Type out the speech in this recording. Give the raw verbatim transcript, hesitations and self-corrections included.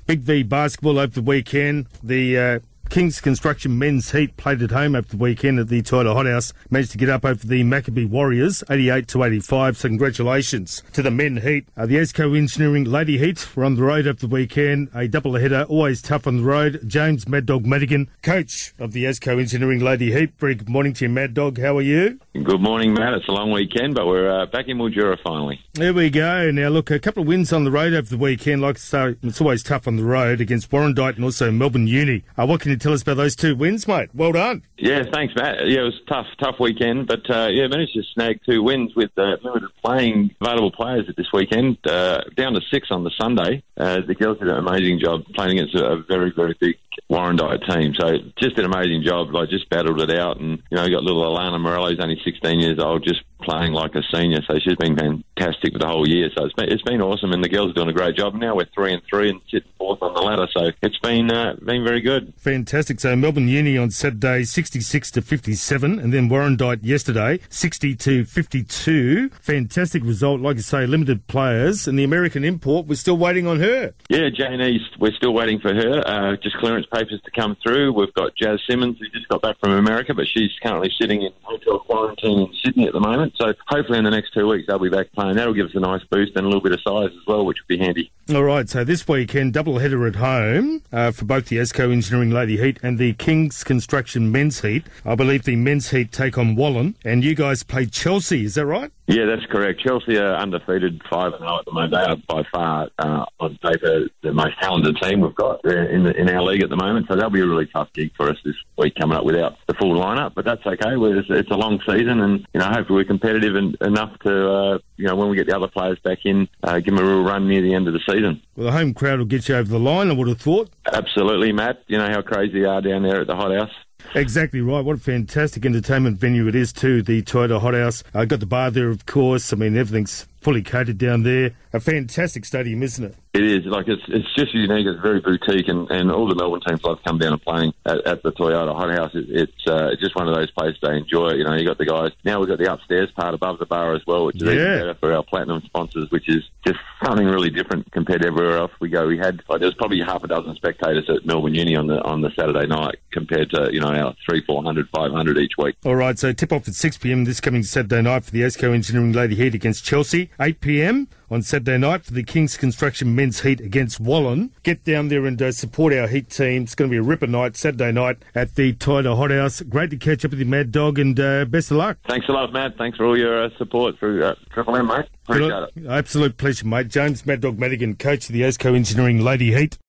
Big V basketball over the weekend. The uh, Kings Construction Men's Heat played at home over the weekend at the Toyota Hothouse. Managed to get up over the Maccabee Warriors, eighty-eight to eighty-five. So congratulations to the Men Heat. Uh, the Esco Engineering Lady Heat were on the road over the weekend. A double-header, always tough on the road. James Mad Dog Madigan, coach of the Esco Engineering Lady Heat. Very good morning to you, Mad Dog. How are you? Good morning, Matt. It's a long weekend, but we're uh, back in Mildura finally. There we go. Now, look, a couple of wins on the road over the weekend. Like I say, it's always tough on the road against Warrandyte and also Melbourne Uni. Uh, what can you tell us about those two wins, mate? Well done. Yeah, thanks, Matt. Yeah, it was a tough, tough weekend, but uh, yeah, managed to snag two wins with uh, limited playing available players at this weekend, uh, down to six on the Sunday. Uh, the girls did an amazing job playing against a, a very, very big Warrandyte team. So just an amazing job. Like, just battled it out, and you know, got little Alana Morello, who's only sixteen years old, just playing like a senior. So she's been fantastic for the whole year. So it's been, it's been awesome, and the girls are doing a great job. Now we're three and three and sitting fourth on the ladder. So it's been uh, been very good. Fantastic. So Melbourne Uni on Saturday, sixty-six to fifty-seven, and then Warrandyte yesterday, sixty to fifty-two. Fantastic result. Like I say, limited players, and the American import, we're still waiting on her. Yeah, Jane East, we're still waiting for her. Uh, just clearance papers to come through. We've got Jazz Simmons, who just got back from America, but she's currently sitting in hotel quarantine in Sydney at the moment. So hopefully in the next two weeks they'll be back playing. That'll give us a nice boost and a little bit of size as well, which would be handy. All right, so this weekend, double header at home uh, for both the Esco Engineering Lady Heat and the Kings Construction Men's Heat. I believe the Men's Heat take on Wallen, and you guys play Chelsea, is that right? Yeah, that's correct. Chelsea are undefeated five and oh at the moment. They are by far, uh, on paper, the most talented team we've got in the, in our league at the moment. So that'll be a really tough gig for us this week, coming up without the full lineup. But that's okay. It's, it's a long season, and you know, hopefully we're competitive and, enough to, uh, you know, when we get the other players back in, uh, give them a real run near the end of the season. Well, the home crowd will get you over the line, I would have thought. Absolutely, Matt. You know how crazy they are down there at the Hothouse. Exactly right. What a fantastic entertainment venue it is too, the Toyota Hothouse. I uh, got the bar there, of course. I mean, everything's fully catered down there. A fantastic stadium, isn't it? It is. Like, it's it's just unique. It's very boutique, and, and all the Melbourne teams love to come down and playing at, at the Toyota Hothouse. It, it's uh, it's just one of those places they enjoy. You know, you got the guys. Now we've got the upstairs part above the bar as well, which is yeah. even better for our platinum sponsors, which is just something really different compared to everywhere else we go. We had like, there was probably half a dozen spectators at Melbourne Uni on the on the Saturday night compared to, you know, our three, four hundred, five hundred each week. All right, so tip off at six p.m. this coming Saturday night for the Esco Engineering Lady Heat against Chelsea. eight p.m. on Saturday night for the Kings Construction Men's Heat against Wallen. Get down there and uh, support our Heat team. It's going to be a ripper night, Saturday night at the Toyota Hothouse. Great to catch up with you, Mad Dog, and uh, best of luck. Thanks a lot, Matt. Thanks for all your uh, support through uh, Triple M, mate. Appreciate it. Absolute pleasure, mate. James Mad Dog Madigan, coach of the Esco Engineering Lady Heat.